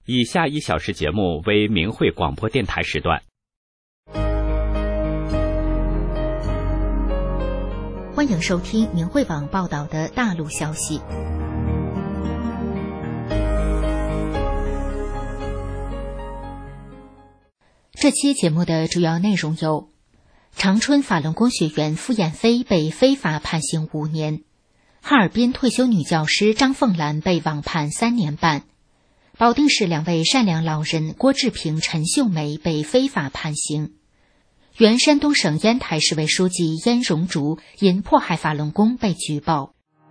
以下1小时节目为明慧广播电台时段。 欢迎收听明慧网报道的大陆消息。这期节目的主要内容有：长春法轮功学员傅艳飞被非法判刑5年，哈尔滨退休女教师张凤兰被网判3年半，保定市2位善良老人郭志平、陈秀梅被非法判刑，原山东省烟台市委书记燕荣竹因迫害法轮功被举报。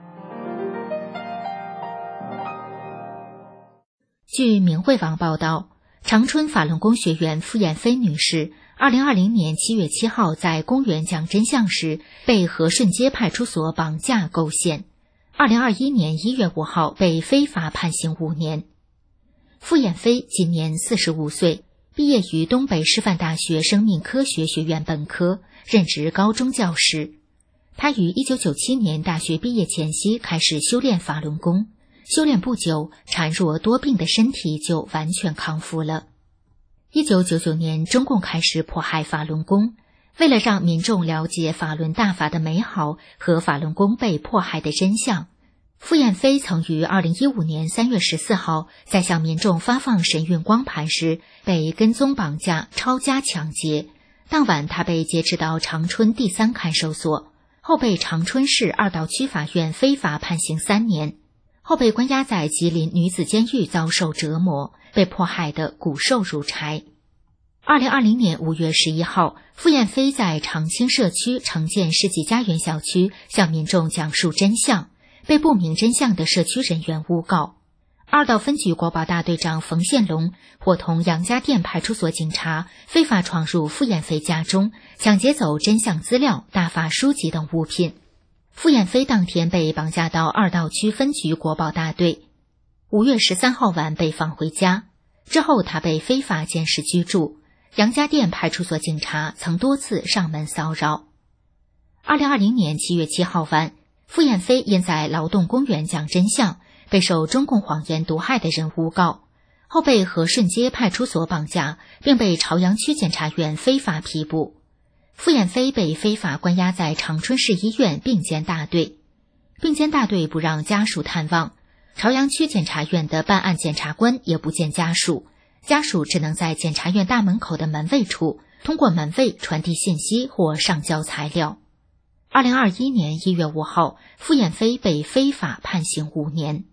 据明慧网报道，长春法轮功学员傅艳飞女士2020年7月7号在公园讲真相时被和顺街派出所绑架构陷，2021年1月5号被非法判刑5年。傅艳飞今年45岁，毕业于东北师范大学生命科学学院本科，任职高中教师。他于1997年大学毕业前夕开始修炼法轮功，修炼不久，孱弱多病的身体就完全康复了。1999年，中共开始迫害法轮功，为了让民众了解法轮大法的美好和法轮功被迫害的真相，傅艳飞曾于2015年3月14号在向民众发放神韵光盘时被跟踪绑架、抄家抢劫。当晚，他被劫持到长春第3看守所，后被长春市二道区法院非法判刑3年，后被关押在吉林女子监狱遭受折磨，被迫害得骨瘦如柴。2020年5月11号，傅艳飞在长青社区城建世纪家园小区向民众讲述真相，被不明真相的社区人员诬告。二道分局国保大队长冯宪龙伙同杨家店派出所警察非法闯入傅艳飞家中，抢劫走真相资料、大法书籍等物品。傅艳飞当天被绑架到二道区分局国保大队，5月13号晚被放回家，之后他被非法监视居住。杨家店派出所警察曾多次上门骚扰。2020年7月7号晚，傅艳飞因在劳动公园讲真相，备受中共谎言毒害的人诬告，后被和顺街派出所绑架，并被朝阳区检察院非法批捕。傅艳飞被非法关押在长春市医院病监大队，病监大队不让家属探望，朝阳区检察院的办案检察官也不见家属，家属只能在检察院大门口的门卫处通过门卫传递信息或上交材料。2021年1月5号，傅艳飞被非法判刑5年。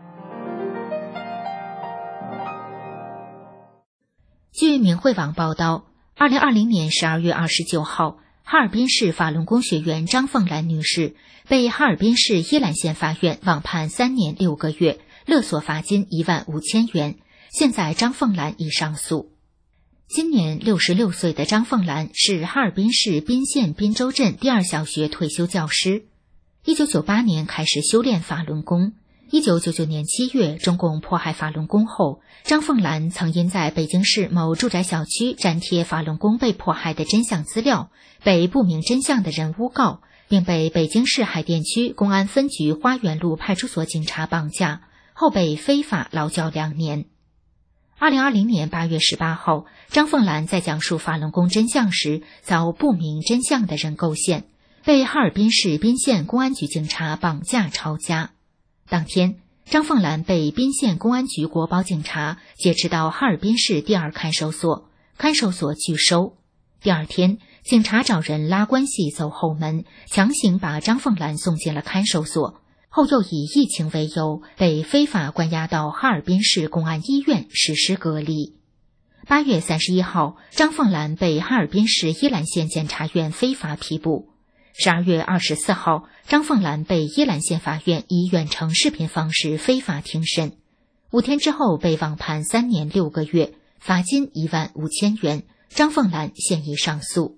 据明慧网报道，2020年12月29号，哈尔滨市法轮功学员张凤兰女士被哈尔滨市依兰县法院网判3年6个月，勒索罚金15000元。现在张凤兰已上诉。今年66岁的张凤兰是哈尔滨市彬县彬州镇第2小学退休教师。1998年开始修炼法轮功。1999年7月，中共迫害法轮功后，张凤兰曾因在北京市某住宅小区粘贴法轮功被迫害的真相资料，被不明真相的人诬告，并被北京市海淀区公安分局花园路派出所警察绑架，后被非法劳教2年。2020年8月18号，张凤兰在讲述法轮功真相时遭不明真相的人构陷，被哈尔滨市彬县公安局警察绑架抄家。当天，张凤兰被彬县公安局国保警察劫持到哈尔滨市第2看守所，看守所拒收。第二天，警察找人拉关系走后门，强行把张凤兰送进了看守所，后又以疫情为由被非法关押到哈尔滨市公安医院实施隔离。8月31号，张凤兰被哈尔滨市依兰县检察院非法批捕。12月24号，张凤兰被依兰县法院以远程视频方式非法庭审，5天之后被网判3年6个月，罚金15000元。张凤兰现已上诉。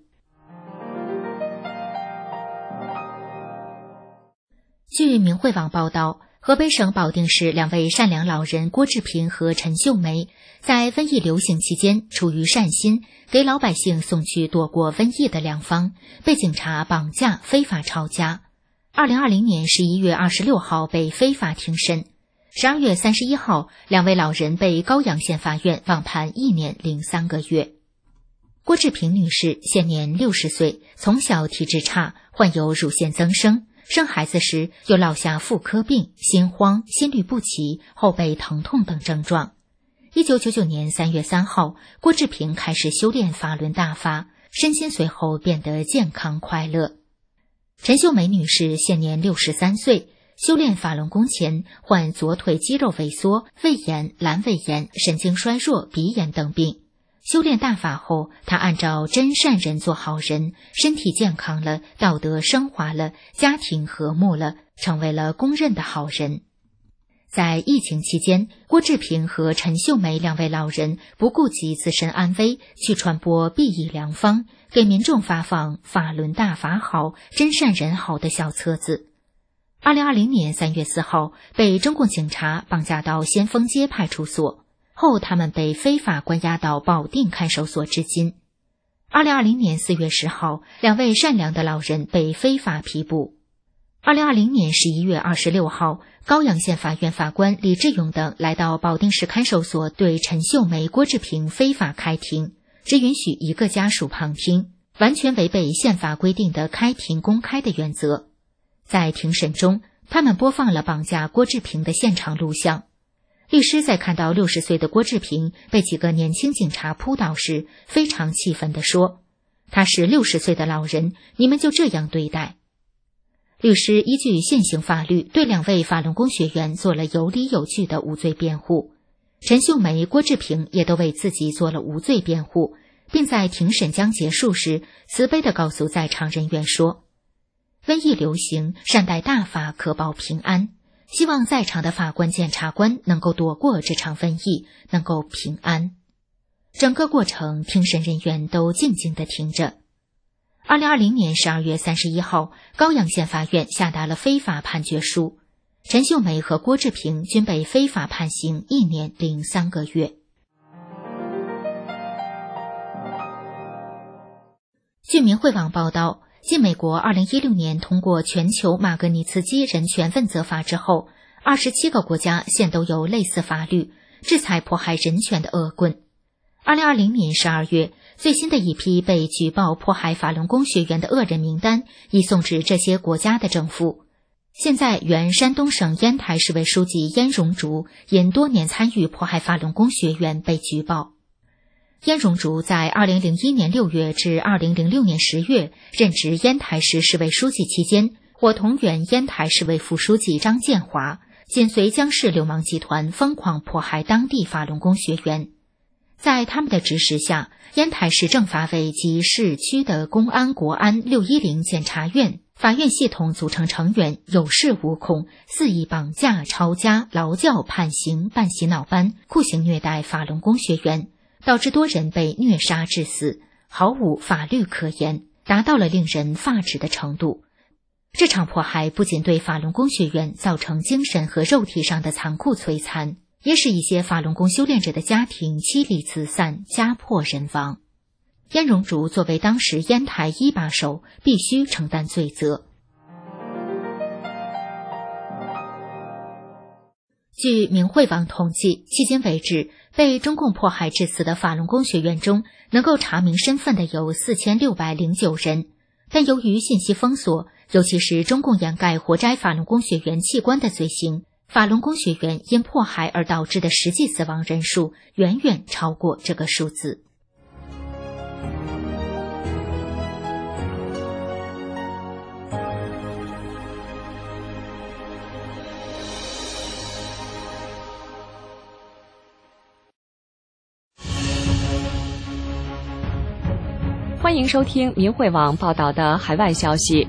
据明慧网报道，河北省保定市2位善良老人郭志平和陈秀梅在瘟疫流行期间，出于善心，给老百姓送去躲过瘟疫的良方，被警察绑架非法抄家。2020年11月26号被非法庭审。 12月31号，两位老人被高阳县法院网判1年零3个月。郭志平女士现年60岁，从小体质差，患有乳腺增生，生孩子时有落下妇科病、心慌、心律不齐、后背疼痛等症状。1999年3月3号，郭志平开始修炼法轮大法，身心随后变得健康快乐。陈秀梅女士现年63岁，修炼法轮功前患左腿肌肉萎缩、胃炎、阑尾炎、神经衰弱、鼻炎等病。修炼大法后，她按照真善人做好人，身体健康了，道德升华了，家庭和睦了，成为了公认的好人。在疫情期间，郭志平和陈秀梅两位老人不顾及自身安危，去传播裨益良方，给民众发放法轮大法好、真善人好的小册子。2020年3月4号，被中共警察绑架到先锋街派出所。后他们被非法关押到保定看守所至今。2020年4月10号，两位善良的老人被非法批捕。2020年11月26号，高阳县法院法官李志勇等来到保定市看守所，对陈秀梅、郭志平非法开庭，只允许一个家属旁听，完全违背宪法规定的开庭公开的原则。在庭审中，他们播放了绑架郭志平的现场录像。律师在看到60岁的郭志平被几个年轻警察扑倒时，非常气愤地说：“他是60岁的老人，你们就这样对待？”律师依据现行法律，对两位法轮功学员做了有理有据的无罪辩护。陈秀梅、郭志平也都为自己做了无罪辩护，并在庭审将结束时，慈悲地告诉在场人员说：“瘟疫流行，善待大法可保平安。希望在场的法官、检察官能够躲过这场瘟疫，能够平安。”整个过程，庭审人员都静静地听着。2020年12月31号，高阳县法院下达了非法判决书，陈秀梅和郭志平均被非法判刑1年零3个月。据明慧网报道，继美国2016年通过全球马格尼茨基人权问责法之后，27个国家现都有类似法律，制裁迫害人权的恶棍。2020年12月，最新的一批被举报迫害法轮功学员的恶人名单已送至这些国家的政府。现在，原山东省烟台市委书记燕荣竹因多年参与迫害法轮功学员被举报。燕荣竹在2001年6月至2006年10月任职烟台市市委书记期间，伙同原烟台市委副书记张建华，紧随江氏流氓集团疯狂迫害当地法轮功学员。在他们的指使下，烟台市政法委及市区的公安、国安、610检察院、法院系统组成成员有恃无恐，肆意绑架、抄家、劳教、判刑、办洗脑班、酷刑虐待法轮功学员，导致多人被虐杀致死，毫无法律可言，达到了令人发指的程度。这场迫害不仅对法轮功学员造成精神和肉体上的残酷摧残，也使一些法轮功修炼者的家庭妻离子散，家破人亡。燕荣竹作为当时烟台一把手，必须承担罪责。据明慧网统计，迄今为止，被中共迫害致死的法轮功学员中，能够查明身份的有4609人，但由于信息封锁，尤其是中共掩盖活摘法轮功学员器官的罪行，法轮功学员因迫害而导致的实际死亡人数远远超过这个数字。 欢迎收听明慧网报道的海外消息。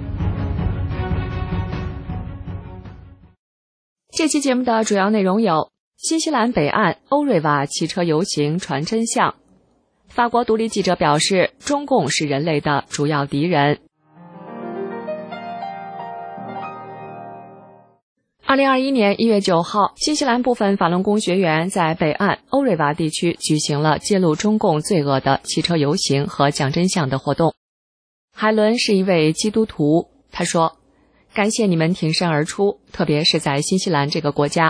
这期节目的主要内容有：新西兰北岸欧瑞瓦汽车游行传真相；法国独立记者表示，中共是人类的主要敌人。2021年1月9号，新西兰部分法轮功学员在北岸欧瑞瓦地区举行了揭露中共罪恶的汽车游行和讲真相的活动。海伦是一位基督徒，他说：“感谢你们挺身而出，特别是在新西兰这个国家，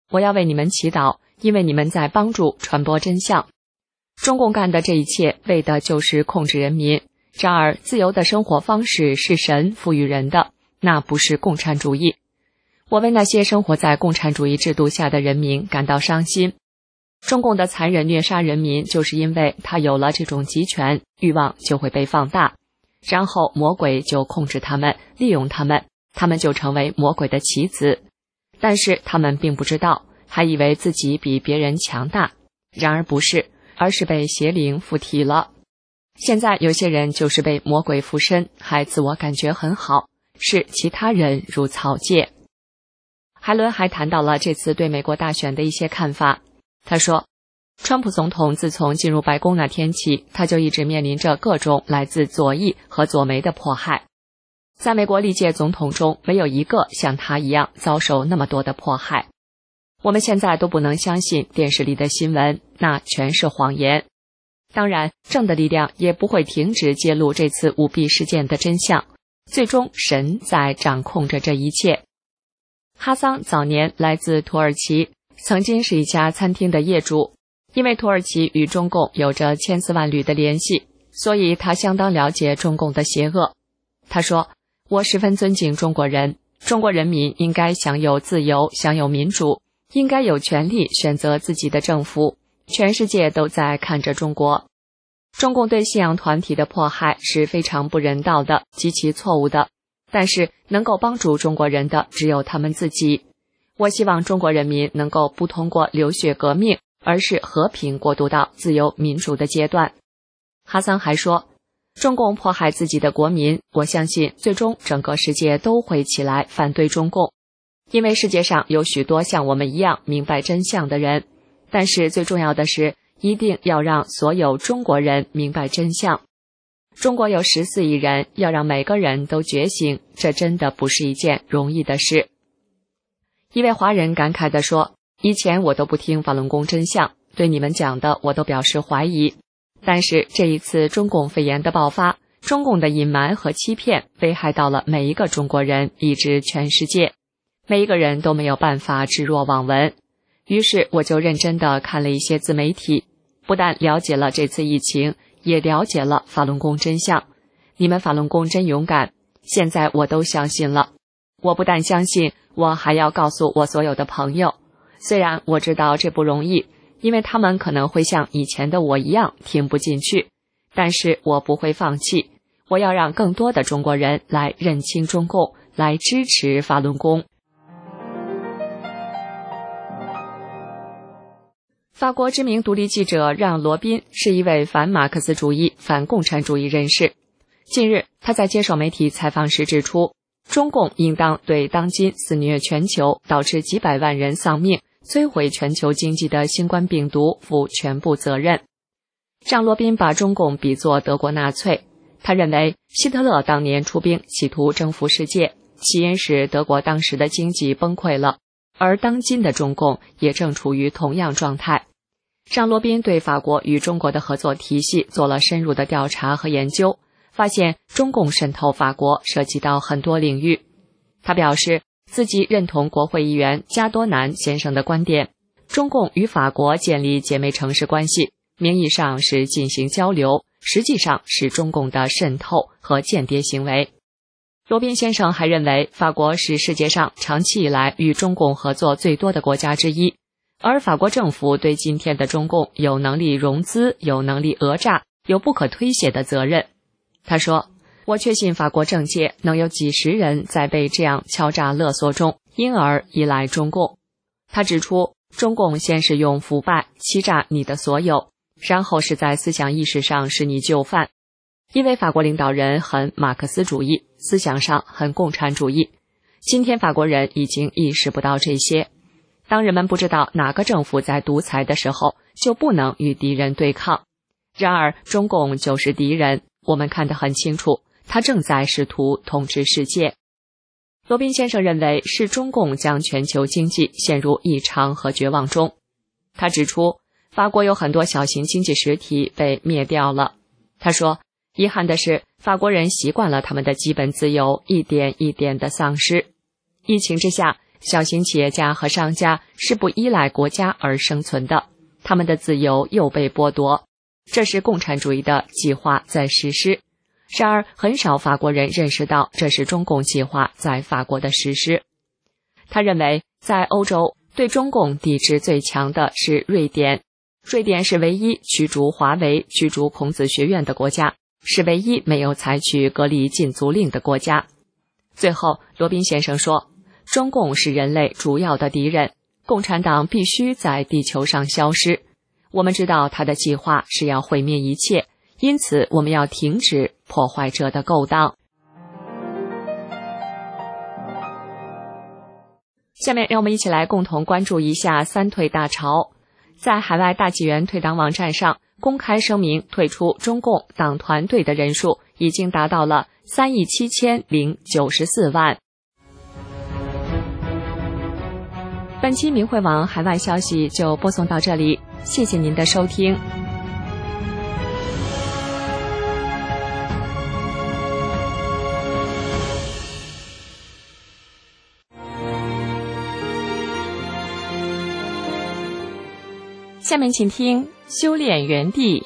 我要为你们祈祷，因为你们在帮助传播真相。中共干的这一切为的就是控制人民，然而自由的生活方式是神赋予人的，那不是共产主义。我为那些生活在共产主义制度下的人民感到伤心。中共的残忍虐杀人民，就是因为他有了这种集权，欲望就会被放大，然后魔鬼就控制他们，利用他们，他们就成为魔鬼的棋子。但是他们并不知道，还以为自己比别人强大，然而不是，而是被邪灵附体了。现在有些人就是被魔鬼附身，还自我感觉很好，视其他人如草芥。海伦还谈到了这次对美国大选的一些看法。他说，川普总统自从进入白宫那天起，他就一直面临着各种来自左翼和左媒的迫害。在美国历届总统中，没有一个像他一样遭受那么多的迫害。我们现在都不能相信电视里的新闻，那全是谎言。当然，正的力量也不会停止揭露这次舞弊事件的真相。最终，神在掌控着这一切。哈桑早年来自土耳其，曾经是一家餐厅的业主。因为土耳其与中共有着千丝万缕的联系，所以他相当了解中共的邪恶。他说，我十分尊敬中国人，中国人民应该享有自由，享有民主，应该有权利选择自己的政府。全世界都在看着中国。中共对信仰团体的迫害是非常不人道的，极其错误的，但是能够帮助中国人的只有他们自己。我希望中国人民能够不通过流血革命，而是和平过渡到自由民主的阶段。哈桑还说，中共迫害自己的国民，我相信最终整个世界都会起来反对中共，因为世界上有许多像我们一样明白真相的人，但是最重要的是一定要让所有中国人明白真相。中国有14亿人，要让每个人都觉醒，这真的不是一件容易的事。一位华人感慨地说，以前我都不听法轮功真相，对你们讲的我都表示怀疑，但是这一次中共肺炎的爆发，中共的隐瞒和欺骗危害到了每一个中国人，以至全世界，每一个人都没有办法置若罔闻。于是我就认真地看了一些自媒体，不但了解了这次疫情，也了解了法轮功真相。你们法轮功真勇敢，现在我都相信了。我不但相信，我还要告诉我所有的朋友。虽然我知道这不容易，因为他们可能会像以前的我一样听不进去，但是我不会放弃。我要让更多的中国人来认清中共，来支持法轮功。法国知名独立记者让·罗宾是一位反马克思主义、反共产主义人士。近日，他在接受媒体采访时指出，中共应当对当今肆虐全球，导致几百万人丧命，摧毁全球经济的新冠病毒负全部责任。让·罗宾把中共比作德国纳粹，他认为希特勒当年出兵企图征服世界，起因是德国当时的经济崩溃了，而当今的中共也正处于同样状态。让·罗宾对法国与中国的合作体系做了深入的调查和研究，发现中共渗透法国涉及到很多领域。他表示自己认同国会议员加多南先生的观点，中共与法国建立姐妹城市关系，名义上是进行交流，实际上是中共的渗透和间谍行为。罗宾先生还认为，法国是世界上长期以来与中共合作最多的国家之一，而法国政府对今天的中共有能力融资，有能力讹诈，有不可推卸的责任。他说，我确信法国政界能有几十人在被这样敲诈勒索中，因而依赖中共。他指出，中共先是用腐败欺诈你的所有，然后是在思想意识上使你就范。因为法国领导人很马克思主义，思想上很共产主义。今天法国人已经意识不到这些。当人们不知道哪个政府在独裁的时候，就不能与敌人对抗。然而中共就是敌人，我们看得很清楚，他正在试图统治世界。罗宾先生认为是中共将全球经济陷入异常和绝望中。他指出，法国有很多小型经济实体被灭掉了。他说，遗憾的是，法国人习惯了他们的基本自由一点一点的丧失。疫情之下， 小型企业家和商家是不依赖国家而生存的，他们的自由又被剥夺。这是共产主义的计划在实施。然而，很少法国人认识到这是中共计划在法国的实施。他认为，在欧洲对中共抵制最强的是瑞典。瑞典是唯一驱逐华为、驱逐孔子学院的国家，是唯一没有采取隔离禁足令的国家。最后，罗宾先生说，中共是人类主要的敌人，共产党必须在地球上消失。我们知道他的计划是要毁灭一切，因此我们要停止破坏者的勾当。下面让我们一起来共同关注一下三退大潮。在海外大纪元退党网站上公开声明退出中共党团队的人数已经达到了37094万。本期明慧网海外消息就播送到这里，谢谢您的收听。下面请听修炼园地。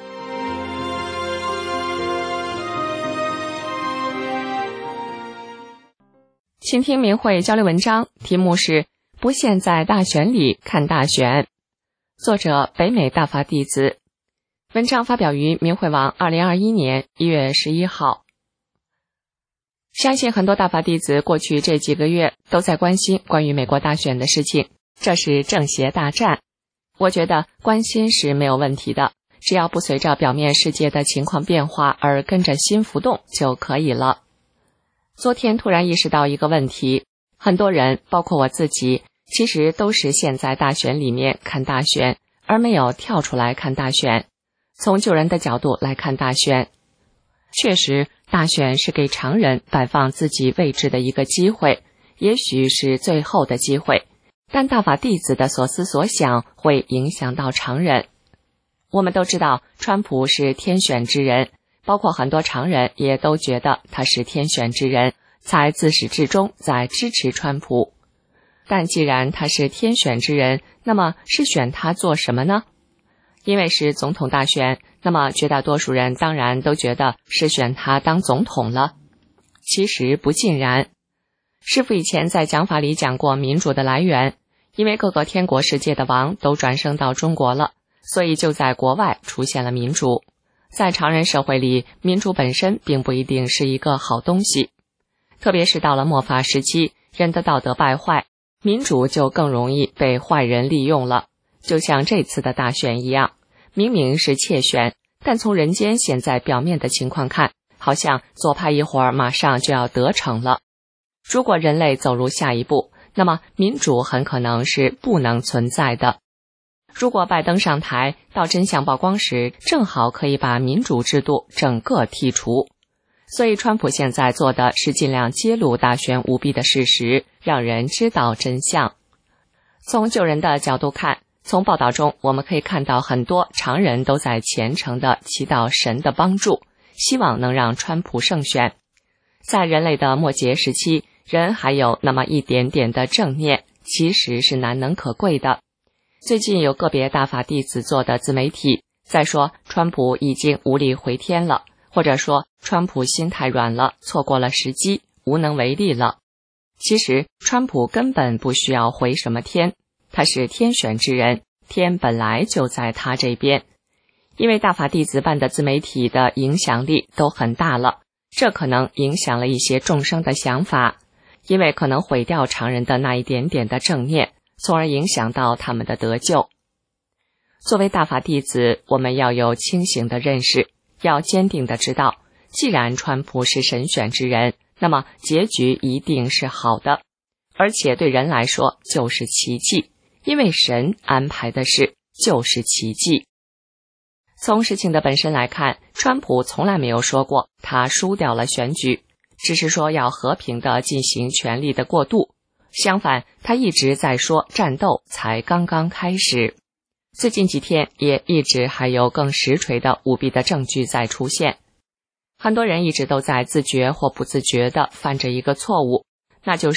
请听明慧交流文章，题目是不陷在大选里看大选，作者北美大法弟子。文章发表于明慧网2021年1月11号。相信很多大法弟子过去这几个月都在关心关于美国大选的事情，这是正邪大战。我觉得关心是没有问题的，只要不随着表面世界的情况变化而跟着心浮动就可以了。昨天突然意识到一个问题，很多人包括我自己其实都是陷在大选里面看大选，而没有跳出来看大选。从救人的角度来看大选，确实大选是给常人摆放自己位置的一个机会，也许是最后的机会，但大法弟子的所思所想会影响到常人。我们都知道川普是天选之人，包括很多常人也都觉得他是天选之人，才自始至终在支持川普。但既然他是天选之人，那么是选他做什么呢？因为是总统大选，那么绝大多数人当然都觉得是选他当总统了。其实不尽然。师父以前在讲法里讲过民主的来源，因为各个天国世界的王都转生到中国了，所以就在国外出现了民主。在常人社会里，民主本身并不一定是一个好东西，特别是到了末法时期，人的道德败坏，民主就更容易被坏人利用了。就像这次的大选一样，明明是窃选，但从人间现在表面的情况看，好像左派一会儿马上就要得逞了。如果人类走入下一步，那么民主很可能是不能存在的。如果拜登上台，到真相曝光时，正好可以把民主制度整个剔除。所以川普现在做的是尽量揭露大选舞弊的事实，让人知道真相。从救人的角度看，从报道中我们可以看到很多常人都在虔诚地祈祷神的帮助，希望能让川普胜选。在人类的末节时期，人还有那么一点点的正念，其实是难能可贵的。最近有个别大法弟子做的自媒体在说川普已经无力回天了，或者说川普心太软了，错过了时机，无能为力了。其实川普根本不需要回什么天，他是天选之人，天本来就在他这边。因为大法弟子办的自媒体的影响力都很大了，这可能影响了一些众生的想法，因为可能毁掉常人的那一点点的正念，从而影响到他们的得救。作为大法弟子，我们要有清醒的认识，要坚定的知道，既然川普是神选之人，那么结局一定是好的，而且对人来说就是奇迹，因为神安排的事就是奇迹。从事情的本身来看，川普从来没有说过他输掉了选举，只是说要和平地进行权力的过渡。相反，他一直在说战斗才刚刚开始。最近几天也一直还有更实锤的舞弊的证据在出现。很多人一直都在自觉或不自觉地犯着一个错误，那就是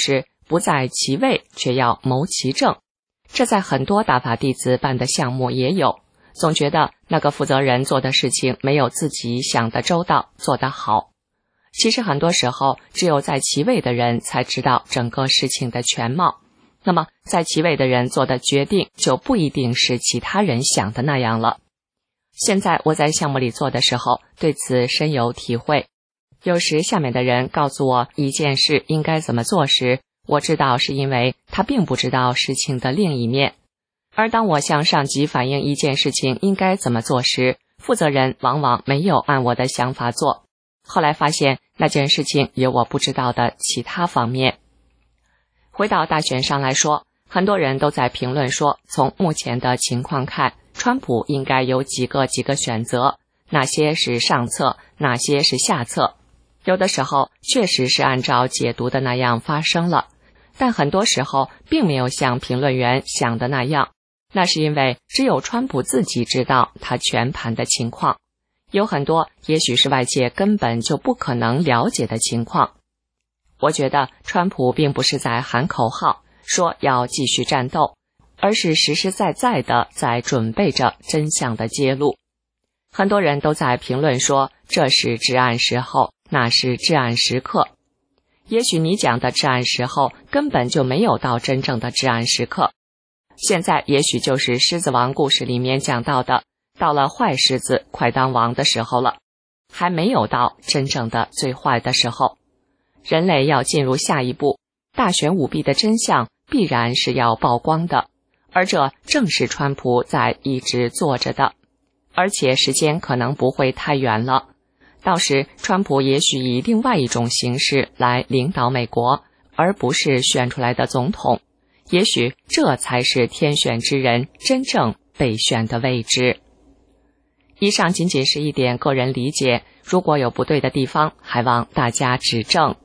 不在其位却要谋其政。这在很多大法弟子办的项目也有，总觉得那个负责人做的事情没有自己想的周到，做得好。其实很多时候，只有在其位的人才知道整个事情的全貌。那么，在其位的人做的决定就不一定是其他人想的那样了。现在我在项目里做的时候，对此深有体会。有时下面的人告诉我一件事应该怎么做时，我知道是因为他并不知道事情的另一面。而当我向上级反映一件事情应该怎么做时，负责人往往没有按我的想法做。后来发现那件事情有我不知道的其他方面。回到大选上来说，很多人都在评论说，从目前的情况看，川普应该有几个选择，哪些是上策，哪些是下策。有的时候确实是按照解读的那样发生了，但很多时候并没有像评论员想的那样。那是因为只有川普自己知道他全盘的情况，有很多也许是外界根本就不可能了解的情况。我觉得川普并不是在喊口号，说要继续战斗，而是实实在在的在准备着真相的揭露。很多人都在评论说，这是至暗时候，那是至暗时刻。也许你讲的至暗时候根本就没有到真正的至暗时刻。现在也许就是狮子王故事里面讲到的，到了坏狮子快当王的时候了，还没有到真正的最坏的时候。人类要进入下一步，大选舞弊的真相必然是要曝光的，而这正是川普在一直做着的，而且时间可能不会太远了。到时川普也许以另外一种形式来领导美国，而不是选出来的总统。也许这才是天选之人真正被选的位置。以上仅仅是一点个人理解，如果有不对的地方，还望大家指正。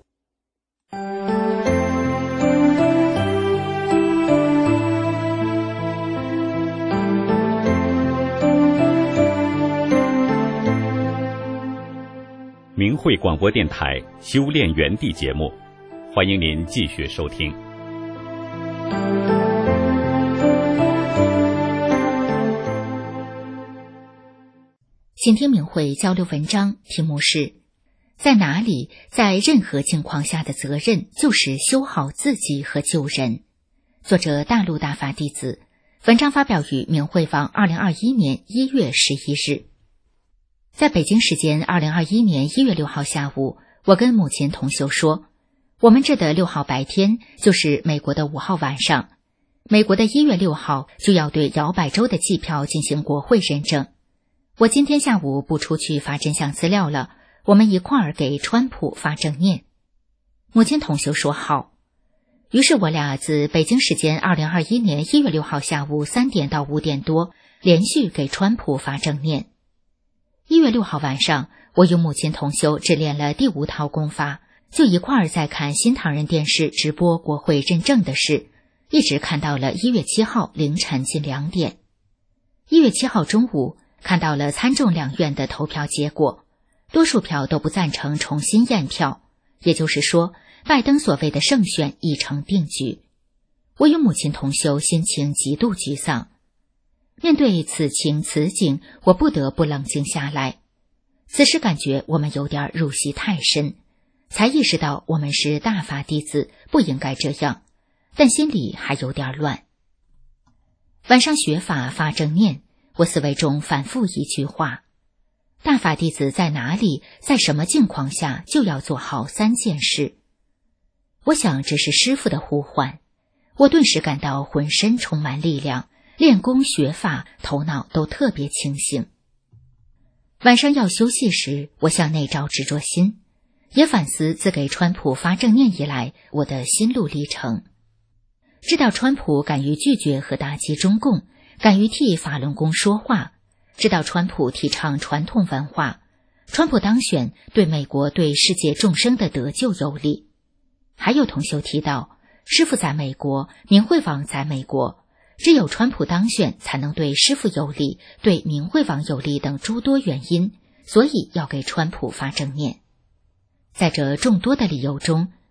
明慧广播电台修炼园地节目，欢迎您继续收听。 请听明慧交流文章，题目是在哪里，在任何情况下的责任就是修好自己和救人。作者大陆大法弟子，文章发表于明慧网2021年1月11日。在北京时间2021年1月6号下午，我跟母亲同修说，我们这的6号白天就是美国的5号晚上，美国的1月6号就要对摇摆州的计票进行国会认证。我今天下午不出去发真相资料了，我们一块儿给川普发正念。母亲同修说好。于是我俩自北京时间2021年1月6号下午3点到5点多，连续给川普发正念。1月6号晚上，我与母亲同修只练了第5套功法，就一块儿在看新唐人电视直播国会认证的事，一直看到了1月7号凌晨近2点。1月7号中午，看到了参众两院的投票结果，多数票都不赞成重新验票，也就是说，拜登所谓的胜选已成定局。我与母亲同修心情极度沮丧。面对此情此景，我不得不冷静下来。此时感觉我们有点入戏太深，才意识到我们是大法弟子，不应该这样，但心里还有点乱。晚上学法发正念，我思维中反复一句话：大法弟子在哪里，在什么境况下就要做好3件事。我想这是师父的呼唤，我顿时感到浑身充满力量，练功学法，头脑都特别清醒。晚上要休息时，我向内照执着心，也反思自给川普发正念以来我的心路历程。知道川普敢于拒绝和打击中共，敢于替法轮功说话，知道川普提倡传统文化，川普当选对美国对世界众生的得救有利。还有同修提到，师父在美国，明慧网在美国，只有川普当选才能对师父有利，对明慧网有利等诸多原因，所以要给川普发正念。在这众多的理由中，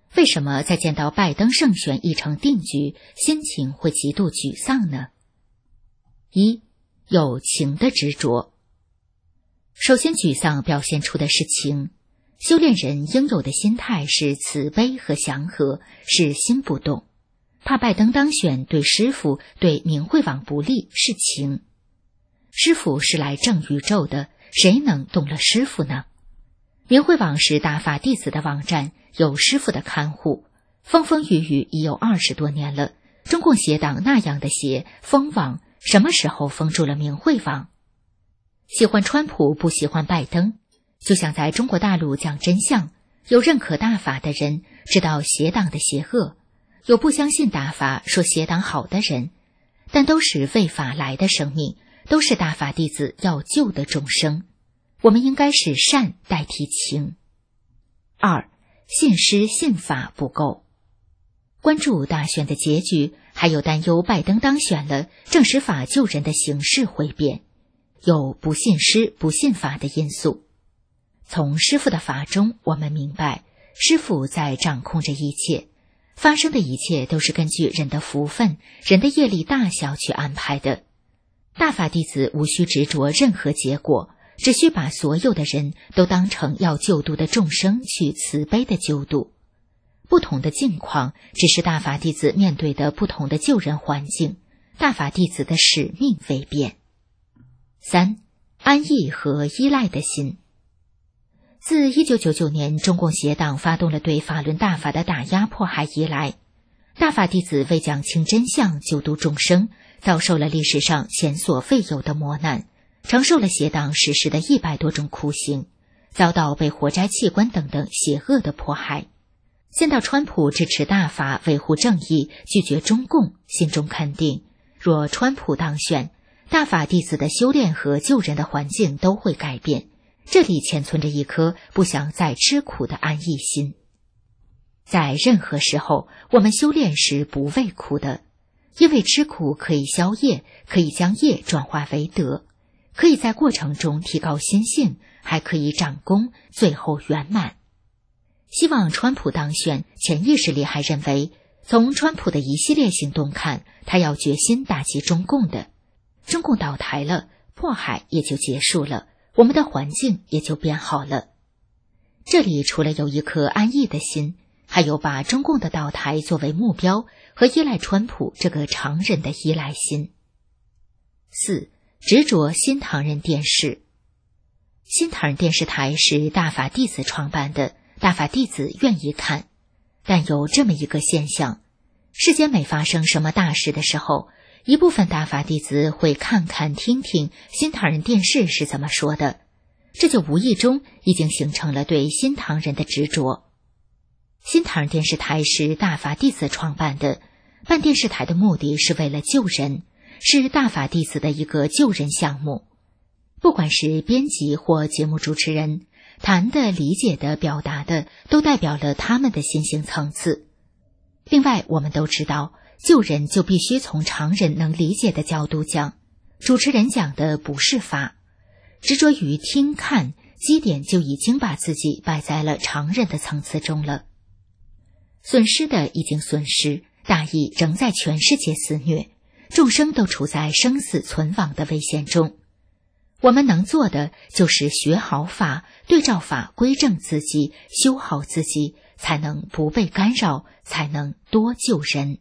为什么在见到拜登胜选已成定局，心情会极度沮丧呢？一、有情的执着。首先，沮丧表现出的是情。修炼人应有的心态是慈悲和祥和，是心不动。怕拜登当选对师父、对明慧网不利是情。师父是来正宇宙的，谁能动了师父呢？明慧网是大法弟子的网站，有师父的看护，风风雨雨已有20多年了。中共邪党那样的邪封网，什么时候封住了明慧网？喜欢川普不喜欢拜登，就像在中国大陆讲真相，有认可大法的人知道邪党的邪恶，有不相信大法说邪党好的人，但都是为法来的生命，都是大法弟子要救的众生。我们应该是善代替情。二、信师信法不够。关注大选的结局，还有担忧拜登当选了，正使法救人的形势会变，有不信师不信法的因素。从师父的法中，我们明白师父在掌控着一切，发生的一切都是根据人的福分、人的业力大小去安排的。大法弟子无需执着任何结果，只需把所有的人都当成要救度的众生去慈悲的救度。不同的境况，只是大法弟子面对的不同的救人环境，大法弟子的使命未变。三、安逸和依赖的心。自1999年中共邪党发动了对法轮大法的打压迫害以来，大法弟子为讲清真相救度众生，遭受了历史上前所未有的磨难，承受了邪党实施的100多种酷刑，遭到被活摘器官等等邪恶的迫害。见到川普支持大法，维护正义，拒绝中共，心中肯定，若川普当选，大法弟子的修炼和救人的环境都会改变。这里潜存着一颗不想再吃苦的安逸心。在任何时候，我们修炼是不畏苦的，因为吃苦可以消业，可以将业转化为德，可以在过程中提高心性，还可以长功，最后圆满。希望川普当选，潜意识里还认为，从川普的一系列行动看，他要决心打击中共的。中共倒台了，迫害也就结束了，我们的环境也就变好了。这里除了有一颗安逸的心，还有把中共的倒台作为目标和依赖川普这个常人的依赖心。四、执着新唐人电视。新唐人电视台是大法弟子创办的，大法弟子愿意看，但有这么一个现象，世间每发生什么大事的时候，一部分大法弟子会看看听听新唐人电视是怎么说的，这就无意中已经形成了对新唐人的执着。新唐人电视台是大法弟子创办的，办电视台的目的是为了救人，是大法弟子的一个救人项目。不管是编辑或节目主持人，谈的、理解的、表达的，都代表了他们的心性层次。另外，我们都知道，救人就必须从常人能理解的角度讲，主持人讲的不是法，执着于听看，基点就已经把自己摆在了常人的层次中了。损失的已经损失，大义仍在全世界肆虐，众生都处在生死存亡的危险中。我们能做的就是学好法，对照法归正自己，修好自己，才能不被干扰，才能多救人。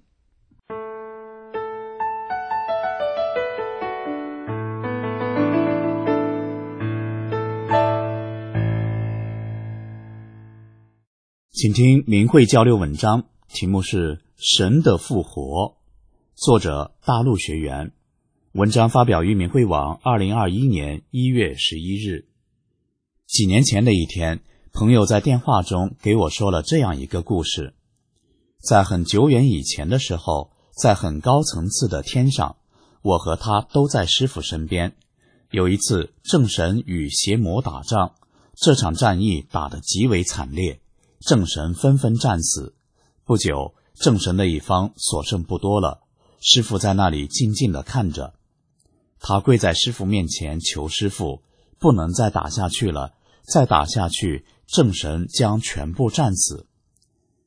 请听明慧交流文章，题目是《神的复活》，作者大陆学员。文章发表于明慧网2021年1月11日。几年前的一天，朋友在电话中给我说了这样一个故事。在很久远以前的时候，在很高层次的天上，我和他都在师父身边。有一次，正神与邪魔打仗，这场战役打得极为惨烈，正神纷纷战死。不久，正神的一方所剩不多了，师父在那里静静地看着。他跪在师父面前求师父，不能再打下去了，再打下去，正神将全部战死。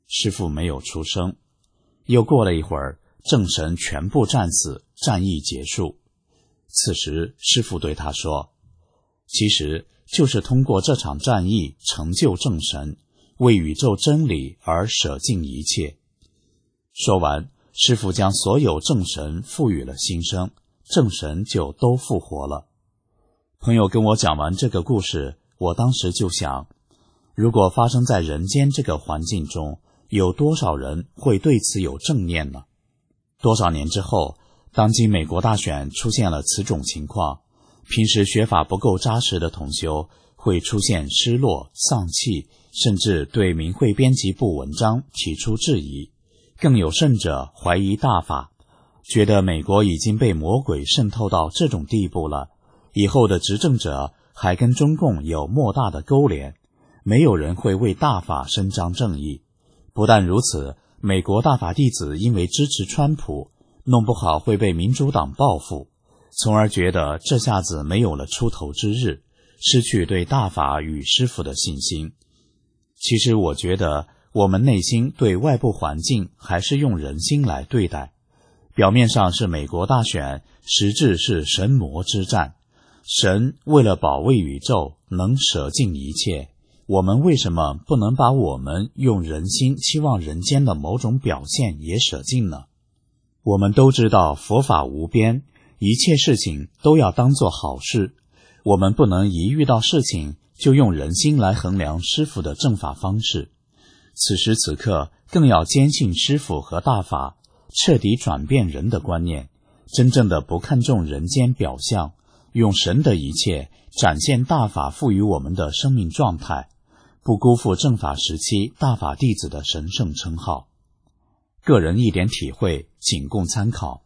师父没有出声。又过了一会儿，正神全部战死，战役结束。此时师父对他说，其实就是通过这场战役成就正神，为宇宙真理而舍尽一切。说完，师父将所有正神赋予了新生，正神就都复活了。朋友跟我讲完这个故事，我当时就想，如果发生在人间这个环境中，有多少人会对此有正念呢？多少年之后，当今美国大选出现了此种情况，平时学法不够扎实的同修会出现失落、丧气，甚至对明慧编辑部文章提出质疑，更有甚者怀疑大法，觉得美国已经被魔鬼渗透到这种地步了，以后的执政者还跟中共有莫大的勾连，没有人会为大法伸张正义。不但如此，美国大法弟子因为支持川普，弄不好会被民主党报复，从而觉得这下子没有了出头之日，失去对大法与师父的信心。其实我觉得我们内心对外部环境还是用人心来对待，表面上是美国大选，实质是神魔之战。神为了保卫宇宙，能舍尽一切，我们为什么不能把我们用人心期望人间的某种表现也舍尽呢？我们都知道佛法无边，一切事情都要当作好事，我们不能一遇到事情就用人心来衡量师父的正法方式。此时此刻更要坚信师父和大法，彻底转变人的观念，真正的不看重人间表象，用神的一切展现大法赋予我们的生命状态，不辜负正法时期大法弟子的神圣称号。个人一点体会，仅供参考。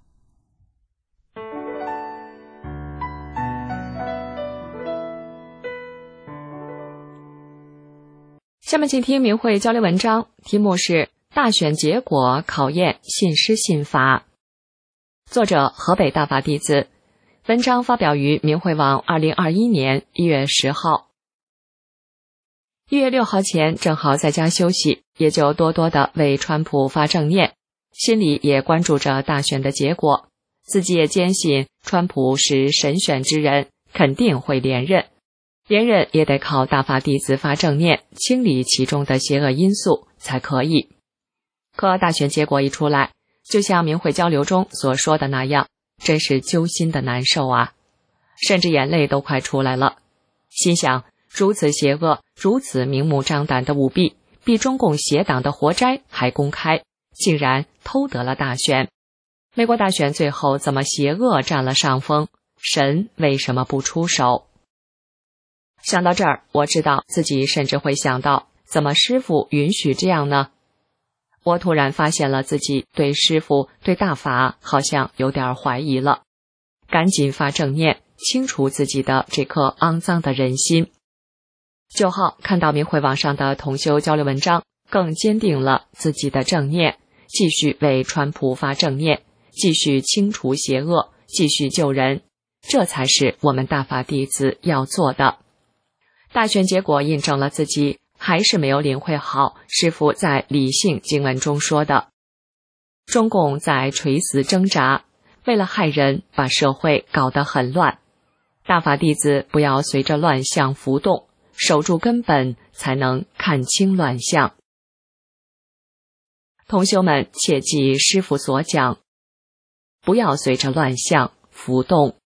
下面请听明慧交流文章，题目是大选结果考验信师信法，作者河北大法弟子，文章发表于明慧网2021年1月10号。1月6号前正好在家休息，也就多多的为川普发正念，心里也关注着大选的结果，自己也坚信川普是神选之人，肯定会连任，连任也得靠大法弟子发正念，清理其中的邪恶因素才可以。可大选结果一出来，就像明慧交流中所说的那样，真是揪心的难受啊，甚至眼泪都快出来了。心想，如此邪恶，如此明目张胆的舞弊，比中共邪党的活摘还公开，竟然偷得了大选。美国大选最后怎么邪恶占了上风？神为什么不出手？想到这儿，我知道自己甚至会想到，怎么师父允许这样呢？我突然发现了自己对师父、对大法好像有点怀疑了，赶紧发正念，清除自己的这颗肮脏的人心。9号看到明慧网上的同修交流文章，更坚定了自己的正念，继续为川普发正念，继续清除邪恶，继续救人，这才是我们大法弟子要做的。大选结果印证了自己还是没有领会好师父在理性经文中说的，中共在垂死挣扎，为了害人，把社会搞得很乱，大法弟子不要随着乱象浮动，守住根本，才能看清乱象。同修们切记师父所讲，不要随着乱象浮动。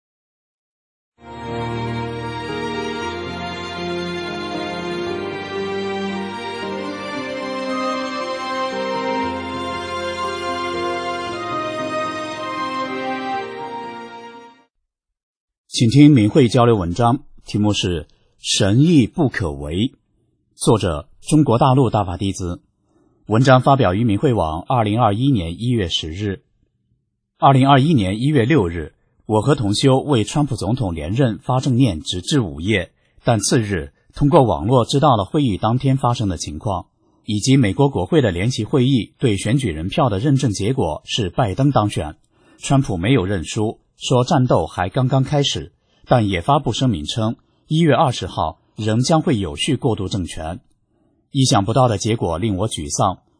请听明慧交流文章，题目是神意不可为，作者中国大陆大法弟子，文章发表于明慧网2021年1月10日。2021年1月6日，我和同修为川普总统连任发正念直至午夜，但次日通过网络知道了会议当天发生的情况，以及美国国会的联席会议对选举人票的认证结果是拜登当选，川普没有认输，说战斗还刚刚开始，但也发布声明称1月20号仍将会有序过渡政权。意想不到的结果令我沮丧，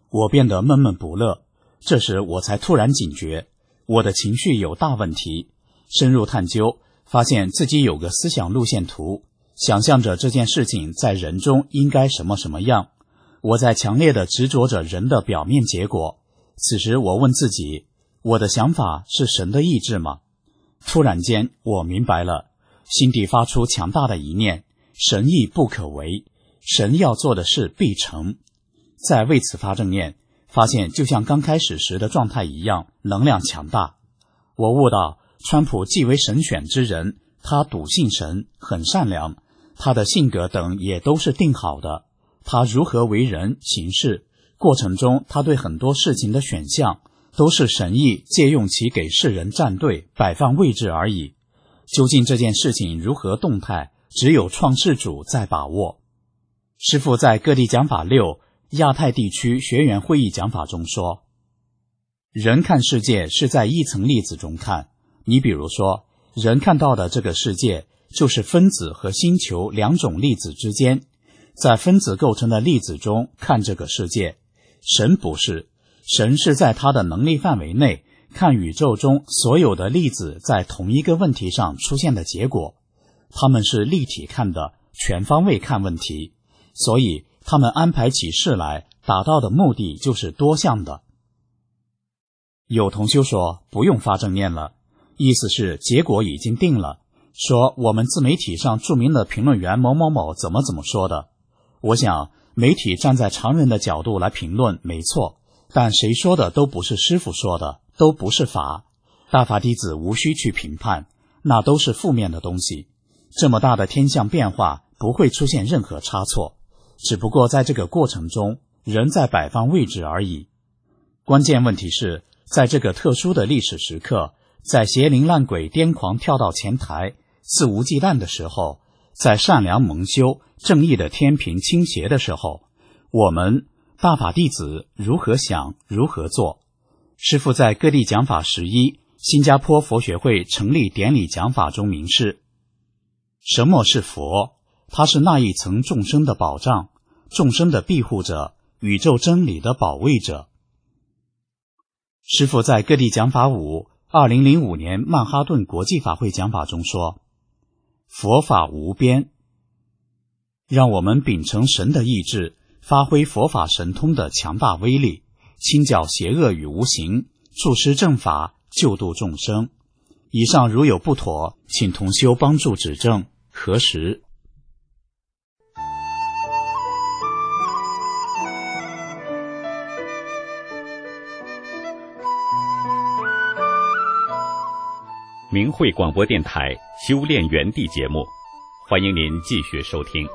我变得闷闷不乐。这时我才突然警觉，我的情绪有大问题。深入探究，发现自己有个思想路线图，想象着这件事情在人中应该什么什么样。我在强烈地执着着人的表面结果。此时我问自己，我的想法是神的意志吗？突然间我明白了，心底发出强大的一念，神意不可违，神要做的事必成。再为此发正念，发现就像刚开始时的状态一样，能量强大。我悟到川普既为神选之人，他笃信神，很善良，他的性格等也都是定好的。他如何为人行事，过程中他对很多事情的选项都是神意借用其给世人站队摆放位置而已。究竟这件事情如何动态，只有创世主在把握。师父在各地讲法6亚太地区学员会议讲法中说，人看世界是在一层粒子中看。你比如说，人看到的这个世界就是分子和星球两种粒子之间，在分子构成的粒子中看这个世界。神不是，神是在他的能力范围内看宇宙中所有的粒子在同一个问题上出现的结果。他们是立体看的，全方位看问题，所以他们安排起事来达到的目的就是多项的。有同修说不用发正念了，意思是结果已经定了，说我们自媒体上著名的评论员某某某怎么说的。我想媒体站在常人的角度来评论没错，但谁说的都不是师父说的，都不是法。大法弟子无需去评判，那都是负面的东西。这么大的天象变化不会出现任何差错，只不过在这个过程中人在摆放位置而已。关键问题是在这个特殊的历史时刻，在邪灵烂鬼癫狂跳到前台肆无忌惮的时候，在善良蒙羞正义的天平倾斜的时候，我们大法弟子如何想如何做。师父在各地讲法11新加坡佛学会成立典礼讲法中明示，什么是佛？它是那一层众生的保障，众生的庇护者，宇宙真理的保卫者。师父在各地讲法5 2005年曼哈顿国际法会讲法中说，佛法无边，让我们秉承神的意志，发挥佛法神通的强大威力，清剿邪恶与无形，助施正法，救度众生。以上如有不妥，请同修帮助指正核实。 明慧广播电台修炼园地节目，欢迎您继续收听。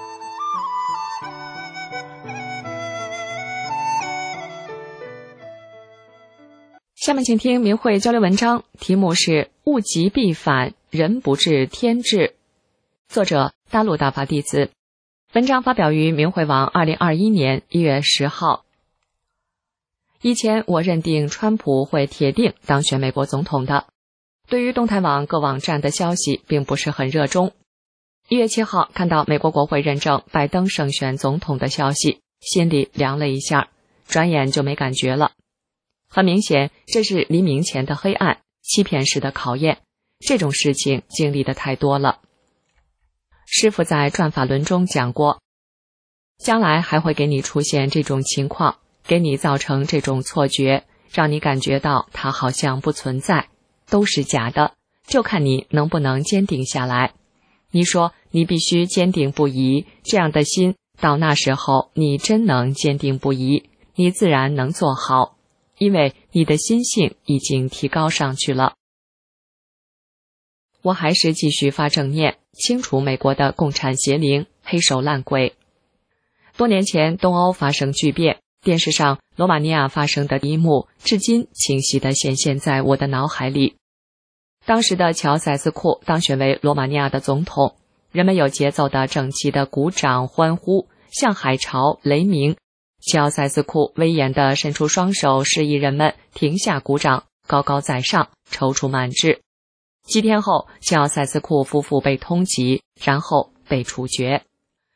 下面请听明慧交流文章，题目是物极必反，人不治天治，作者大陆大法弟子。文章发表于明慧网2021年1月10号。以前我认定川普会铁定当选美国总统的，对于动态网各网站的消息并不是很热衷。1月7号看到美国国会认证拜登胜选总统的消息，心里凉了一下，转眼就没感觉了。很明显，这是黎明前的黑暗，欺骗式的考验，这种事情经历的太多了。师父在转法轮中讲过，将来还会给你出现这种情况，给你造成这种错觉，让你感觉到它好像不存在，都是假的，就看你能不能坚定下来。你说你必须坚定不移，这样的心，到那时候你真能坚定不移，你自然能做好，因为你的心性已经提高上去了。我还是继续发正念，清除美国的共产邪灵、黑手烂鬼。多年前东欧发生巨变，电视上罗马尼亚发生的一幕至今清晰地显现在我的脑海里。当时的乔塞斯库当选为罗马尼亚的总统，人们有节奏的整齐的鼓掌欢呼，像海潮雷鸣。乔塞斯库威严地伸出双手，示意人们停下鼓掌，高高在上，踌躇满志。几天后，乔塞斯库夫妇被通缉，然后被处决。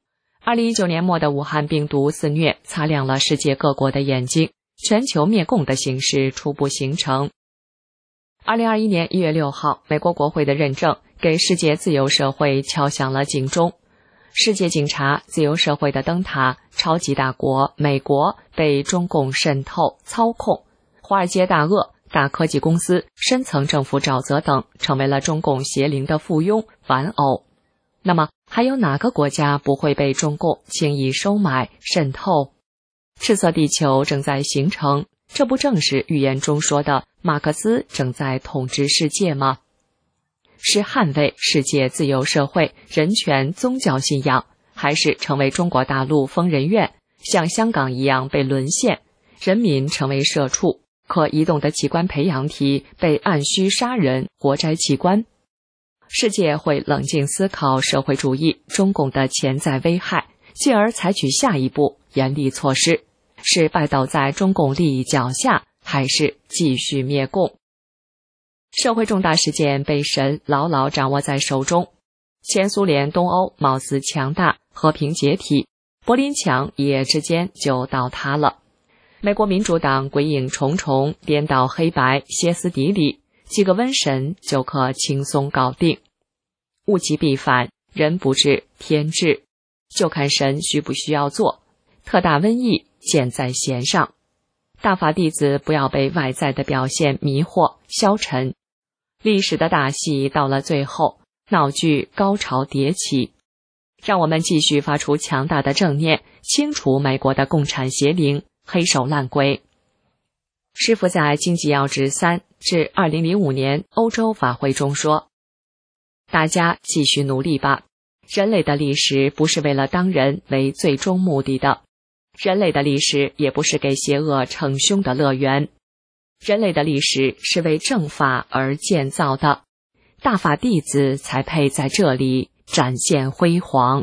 2019年末的武汉病毒肆虐，擦亮了世界各国的眼睛，全球灭共的形势初步形成。2021年1月6号，美国国会的认证给世界自由社会敲响了警钟。世界警察，自由社会的灯塔，超级大国美国被中共渗透操控，华尔街大鳄、大科技公司、深层政府沼泽等成为了中共邪灵的附庸玩偶。那么还有哪个国家不会被中共轻易收买渗透？赤色地球正在形成，这不正是预言中说的马克思正在统治世界吗？是捍卫世界自由社会、人权、宗教信仰，还是成为中国大陆疯人院，像香港一样被沦陷，人民成为社畜，可移动的器官培养体被按需杀人，活摘器官？世界会冷静思考社会主义、中共的潜在危害，进而采取下一步严厉措施，是拜倒在中共利益脚下，还是继续灭共？社会重大事件被神牢牢掌握在手中，前苏联东欧貌似强大，和平解体，柏林墙一夜之间就倒塌了。美国民主党鬼影重重，颠倒黑白，歇斯底里，几个瘟神就可轻松搞定。物极必反，人不治天治，就看神需不需要做。特大瘟疫箭在弦上，大法弟子不要被外在的表现迷惑消沉。历史的大戏到了最后，闹剧高潮迭起，让我们继续发出强大的正念，清除美国的共产邪灵、黑手烂鬼。师父在经济要旨3至2005年欧洲法会中说，大家继续努力吧，人类的历史不是为了当人为最终目的的，人类的历史也不是给邪恶逞凶的乐园，人类的历史是为正法而建造的，大法弟子才配在这里展现辉煌。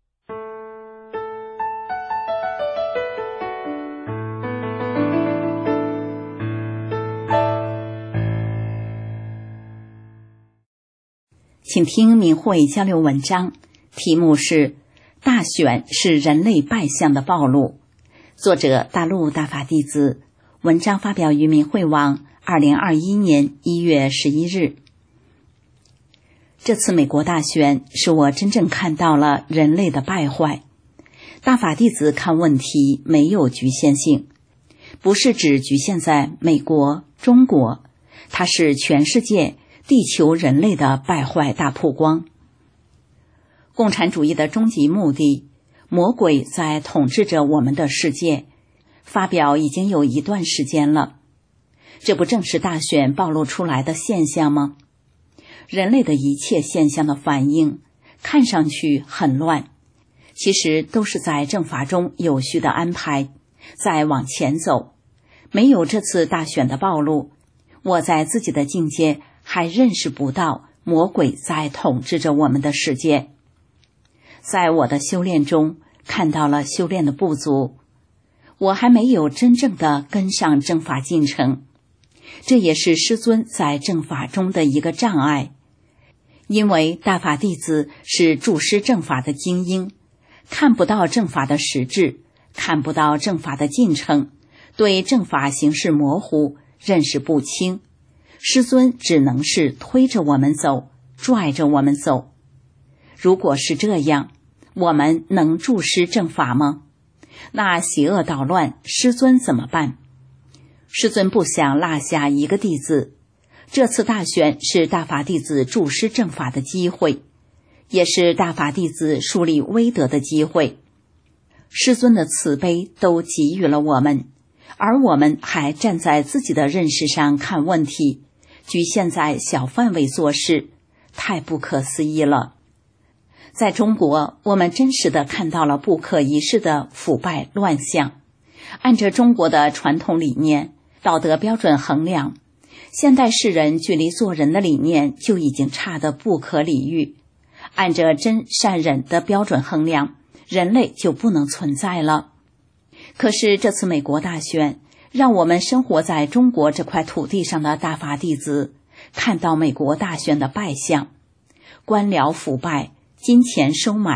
请听明慧交流文章，题目是大选是人类败相的暴露，作者大陆大法弟子，文章发表于明慧网2021年1月11日。这次美国大选使我真正看到了人类的败坏。大法弟子看问题没有局限性，不是只局限在美国、中国，它是全世界地球人类的败坏大曝光。共产主义的终极目的，魔鬼在统治着我们的世界，发表已经有一段时间了。这不正是大选暴露出来的现象吗？人类的一切现象的反应看上去很乱，其实都是在政法中有序的安排，在往前走。没有这次大选的暴露，我在自己的境界还认识不到魔鬼在统治着我们的世界。在我的修炼中看到了修炼的不足，我还没有真正的跟上正法进程，这也是师尊在正法中的一个障碍。因为大法弟子是注师正法的精英，看不到正法的实质，看不到正法的进程，对正法形式模糊，认识不清。师尊只能是推着我们走，拽着我们走。如果是这样，我们能注师正法吗？那邪恶捣乱，师尊怎么办？师尊不想落下一个弟子。这次大选是大法弟子注师正法的机会，也是大法弟子树立威德的机会。师尊的慈悲都给予了我们，而我们还站在自己的认识上看问题，局限在小范围做事，太不可思议了。在中国，我们真实的看到了不可一世的腐败乱象。按着中国的传统理念、道德标准衡量，现代世人距离做人的理念就已经差得不可理喻。按着真善忍的标准衡量，人类就不能存在了。可是这次美国大选，让我们生活在中国这块土地上的大法弟子看到美国大选的败相：官僚腐败、金钱收买、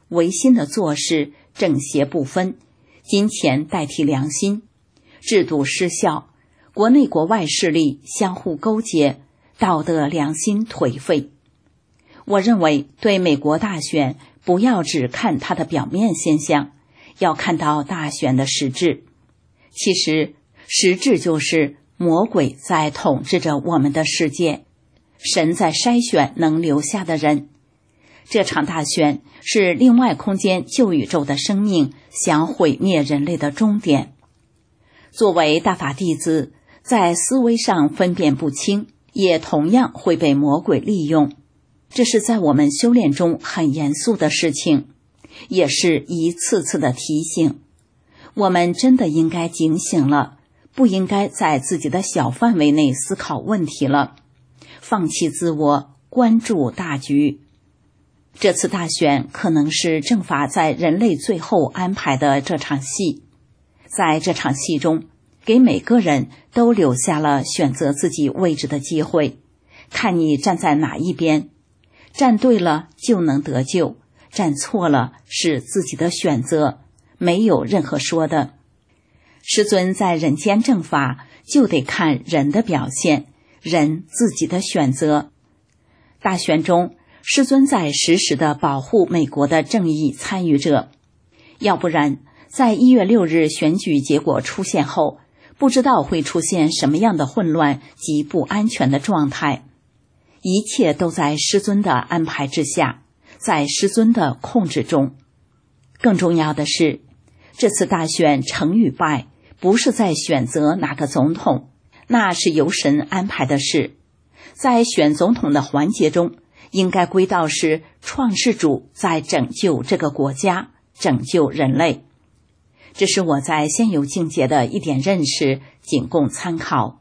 违心的做事，正邪不分，金钱代替良心，制度失效，国内国外势力相互勾结，道德良心颓废。我认为对美国大选不要只看它的表面现象，要看到大选的实质。其实实质就是魔鬼在统治着我们的世界，神在筛选能留下的人。这场大选是另外空间旧宇宙的生命想毁灭人类的终点。作为大法弟子，在思维上分辨不清，也同样会被魔鬼利用。这是在我们修炼中很严肃的事情，也是一次次的提醒。我们真的应该警醒了，不应该在自己的小范围内思考问题了，放弃自我，关注大局。这次大选可能是政法在人类最后安排的这场戏，在这场戏中，给每个人都留下了选择自己位置的机会，看你站在哪一边。站对了就能得救，站错了是自己的选择，没有任何说的。师尊在人间正法就得看人的表现，人自己的选择。大选中，师尊在时时地保护美国的正义参与者，要不然在1月6日选举结果出现后，不知道会出现什么样的混乱及不安全的状态。一切都在师尊的安排之下，在师尊的控制中。更重要的是，这次大选成与败，不是在选择哪个总统，那是由神安排的事。在选总统的环节中，应该归到是创世主在拯救这个国家，拯救人类。这是我在现有境界的一点认识，仅供参考。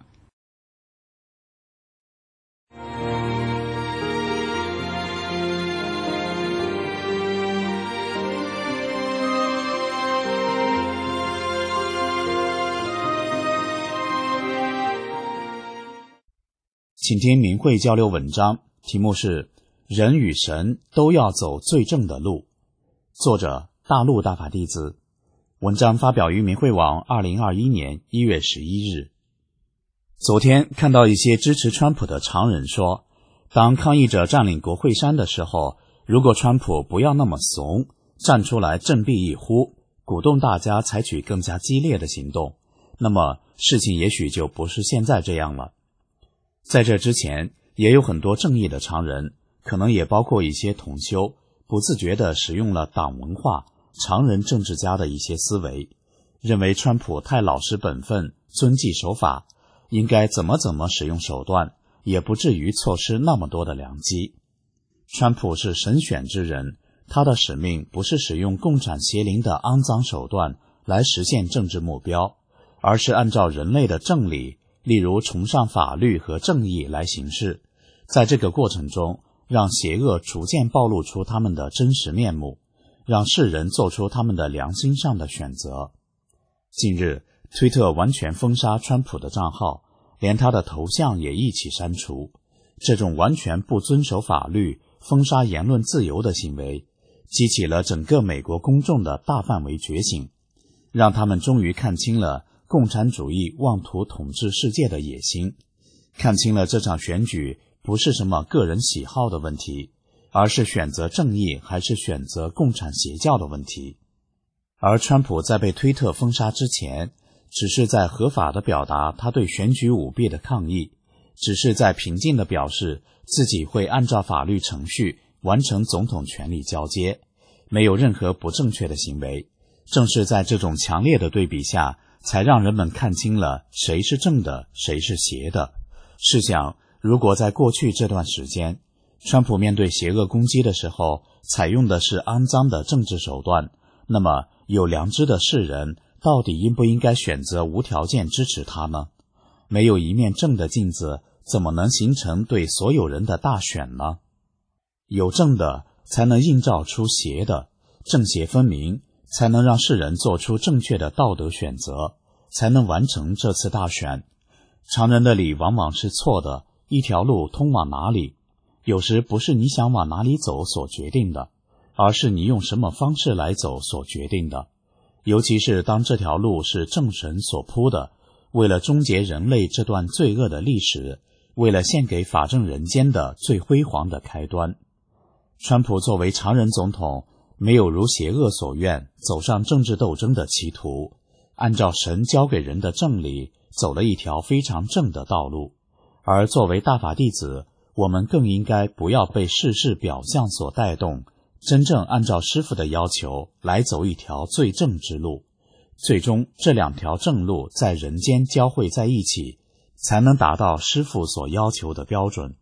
请听明慧交流文章，题目是人与神都要走最正的路，作者大陆大法弟子。文章发表于明慧网2021年1月11日。昨天看到一些支持川普的常人说，当抗议者占领国会山的时候，如果川普不要那么怂，站出来振臂一呼，鼓动大家采取更加激烈的行动，那么事情也许就不是现在这样了。在这之前，也有很多正义的常人，可能也包括一些同修，不自觉地使用了党文化、常人政治家的一些思维，认为川普太老实本分，遵纪守法，应该怎么使用手段，也不至于错失那么多的良机。川普是神选之人，他的使命不是使用共产邪灵的肮脏手段来实现政治目标，而是按照人类的正理，例如崇尚法律和正义来行事，在这个过程中，让邪恶逐渐暴露出他们的真实面目，让世人做出他们的良心上的选择。近日，推特完全封杀川普的账号，连他的头像也一起删除。这种完全不遵守法律、封杀言论自由的行为，激起了整个美国公众的大范围觉醒，让他们终于看清了共产主义妄图统治世界的野心，看清了这场选举不是什么个人喜好的问题，而是选择正义还是选择共产邪教的问题。而川普在被推特封杀之前，只是在合法地表达他对选举舞弊的抗议，只是在平静地表示自己会按照法律程序完成总统权力交接，没有任何不正确的行为。正是在这种强烈的对比下，才让人们看清了谁是正的，谁是邪的。试想，如果在过去这段时间，川普面对邪恶攻击的时候，采用的是肮脏的政治手段，那么有良知的世人到底应不应该选择无条件支持他呢？没有一面正的镜子，怎么能形成对所有人的大选呢？有正的，才能映照出邪的，正邪分明，才能让世人做出正确的道德选择，才能完成这次大选。常人的理往往是错的，一条路通往哪里，有时不是你想往哪里走所决定的。 而是你用什么方式来走所决定的。尤其是当这条路是正神所铺的，为了终结人类这段罪恶的历史，为了献给法政人间的最辉煌的开端。川普作为常任总统，没有如邪恶所愿走上政治斗争的歧途，按照神交给人的正理，走了一条非常正的道路。而作为大法弟子，我们更应该不要被世事表象所带动，真正按照师父的要求来走一条最正之路。最终这两条正路在人间交汇在一起，才能达到师父所要求的标准。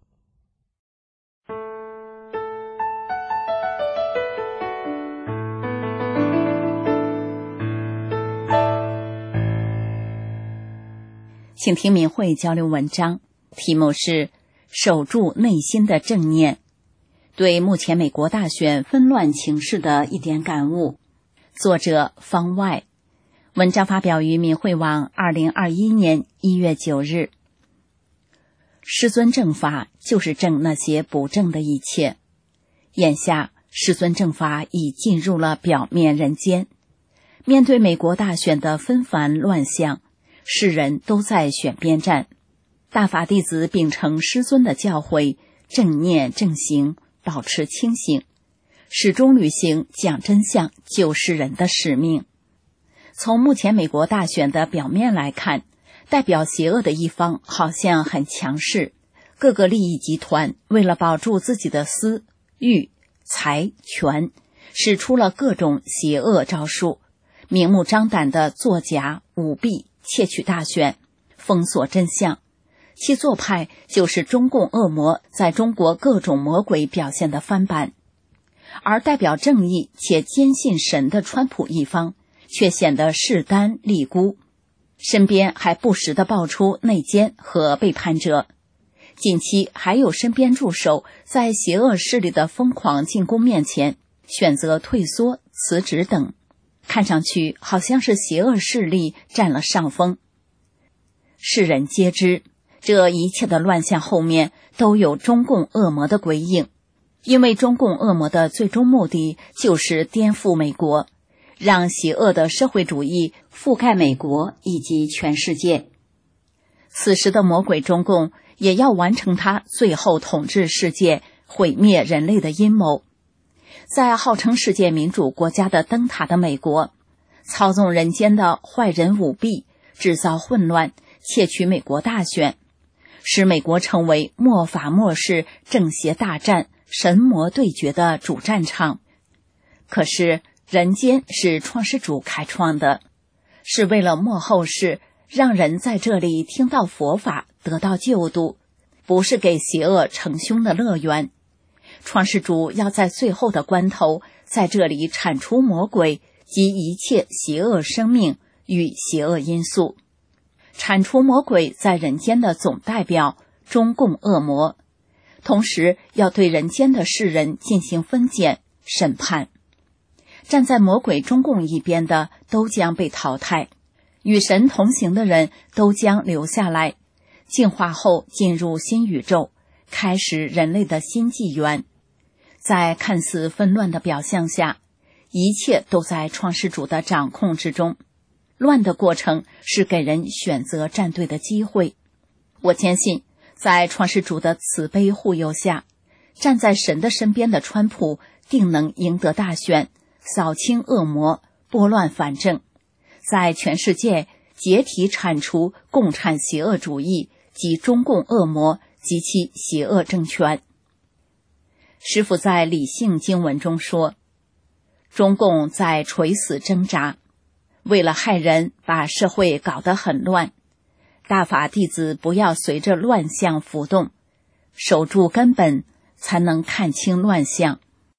请听明慧交流文章，题目是守住内心的正念，对目前美国大选纷乱情势的一点感悟。作者方外，文章发表于明慧网2021年1月9日。师尊正法就是正那些不正的一切。眼下师尊正法已进入了表面人间，面对美国大选的纷繁乱象，世人都在选边站。大法弟子秉承师尊的教诲，正念正行，保持清醒，始终履行讲真相救世人的使命。从目前美国大选的表面来看，代表邪恶的一方好像很强势，各个利益集团为了保住自己的私欲财权，使出了各种邪恶招数，明目张胆地作假舞弊，窃取大选，封锁真相。其做派就是中共恶魔在中国各种魔鬼表现的翻版。而代表正义且坚信神的川普一方却显得势单力孤，身边还不时地爆出内奸和背叛者。近期还有身边助手在邪恶势力的疯狂进攻面前选择退缩辞职等，看上去好像是邪恶势力占了上风。世人皆知，这一切的乱象后面都有中共恶魔的鬼影，因为中共恶魔的最终目的就是颠覆美国，让邪恶的社会主义覆盖美国以及全世界。此时的魔鬼中共也要完成他最后统治世界、毁灭人类的阴谋。在号称世界民主国家的灯塔的美国，操纵人间的坏人舞弊，制造混乱，窃取美国大选，使美国成为末法末世正邪大战、神魔对决的主战场。可是人间是创世主开创的，是为了末后世让人在这里听到佛法，得到救度，不是给邪恶成凶的乐园。创世主要在最后的关头在这里铲除魔鬼及一切邪恶生命与邪恶因素，铲除魔鬼在人间的总代表中共恶魔，同时要对人间的世人进行分拣审判。站在魔鬼中共一边的都将被淘汰，与神同行的人都将留下来，进化后进入新宇宙，开始人类的新纪元。在看似纷乱的表象下，一切都在创世主的掌控之中。乱的过程是给人选择站队的机会。我坚信，在创世主的慈悲护佑下，站在神的身边的川普定能赢得大选，扫清恶魔，拨乱反正，在全世界解体铲除共产邪恶主义及中共恶魔及其邪恶政权。师父在理性经文中说，中共在垂死挣扎，为了害人，把社会搞得很乱。大法弟子不要随着乱象浮动，守住根本，才能看清乱象。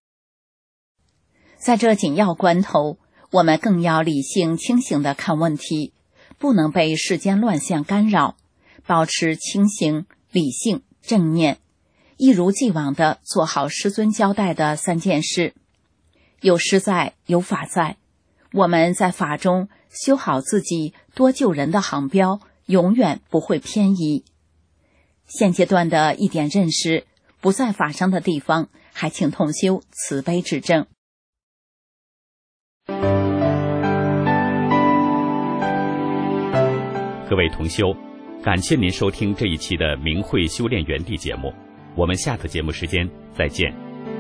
在这紧要关头，我们更要理性清醒地看问题，不能被世间乱象干扰，保持清醒、理性、正念，一如既往地做好师尊交代的3件事。有师在，有法在，我们在法中修好自己多救人的航标，永远不会偏移。现阶段的一点认识，不在法上的地方，还请同修慈悲指正。 各位同修，感谢您收听这一期的明慧修炼园地节目，我们下次节目时间再见。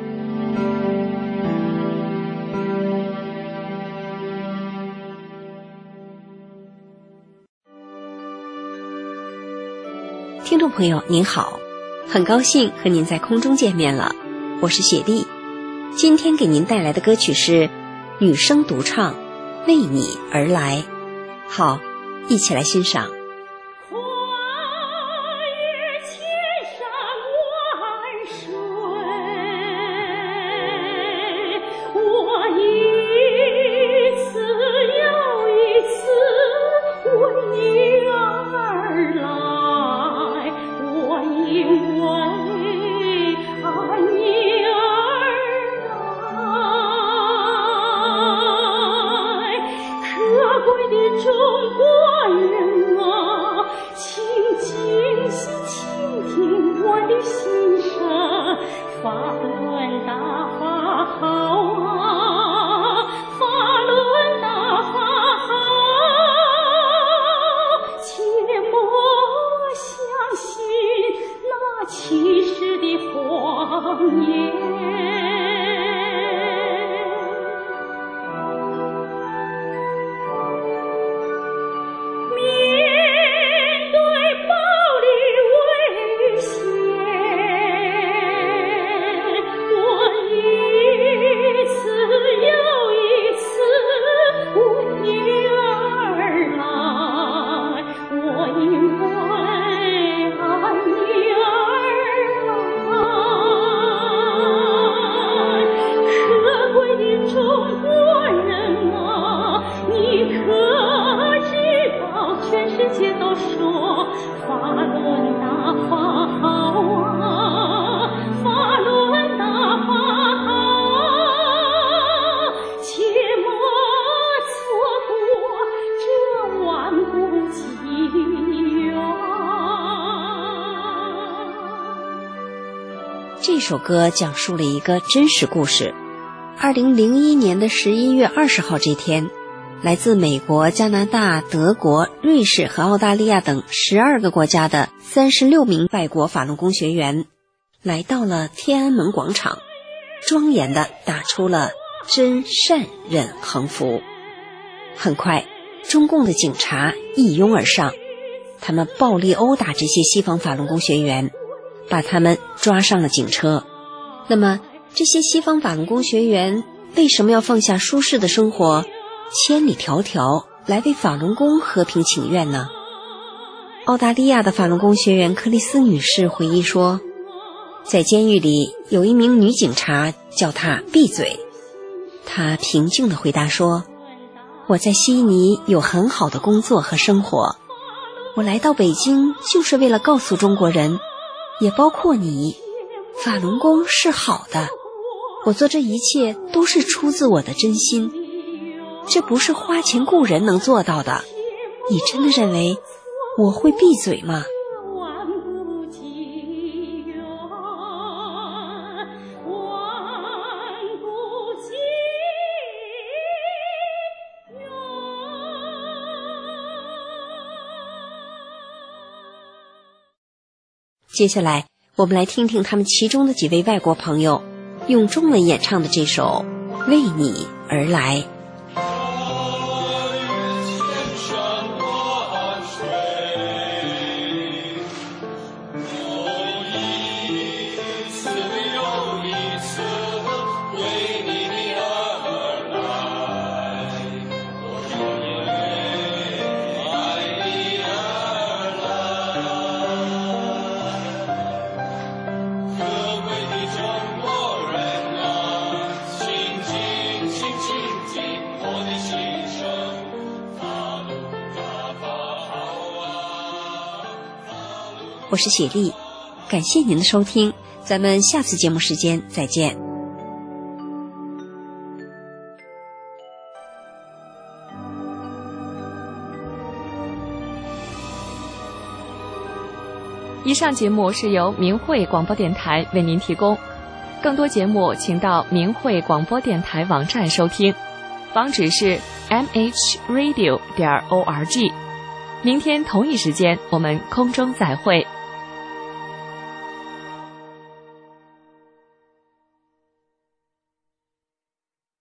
听众朋友您好，很高兴和您在空中见面了，我是雪莉。今天给您带来的歌曲是女声独唱《为你而来》，好，一起来欣赏。这首歌讲述了一个真实故事。2001年的11月20号这天，来自美国、加拿大、德国、瑞士和澳大利亚等12个国家的36名外国法轮功学员来到了天安门广场，庄严地打出了真善忍横幅。很快，中共的警察一拥而上，他们暴力殴打这些西方法轮功学员，把他们抓上了警车。那么这些西方法轮功学员为什么要放下舒适的生活，千里迢迢来为法轮功和平请愿呢？澳大利亚的法轮功学员克里斯女士回忆说，在监狱里有一名女警察叫她闭嘴，她平静地回答说，我在悉尼有很好的工作和生活，我来到北京就是为了告诉中国人，也包括你，法轮功是好的，我做这一切都是出自我的真心，这不是花钱雇人能做到的。你真的认为我会闭嘴吗？接下来我们来听听他们其中的几位外国朋友用中文演唱的这首《为你而来》。我是雪莉，感谢您的收听，咱们下次节目时间再见。 以上节目是由明慧广播电台为您提供，更多节目请到明慧广播电台网站收听，网址是mhradio.org。 明天同一时间我们空中再会。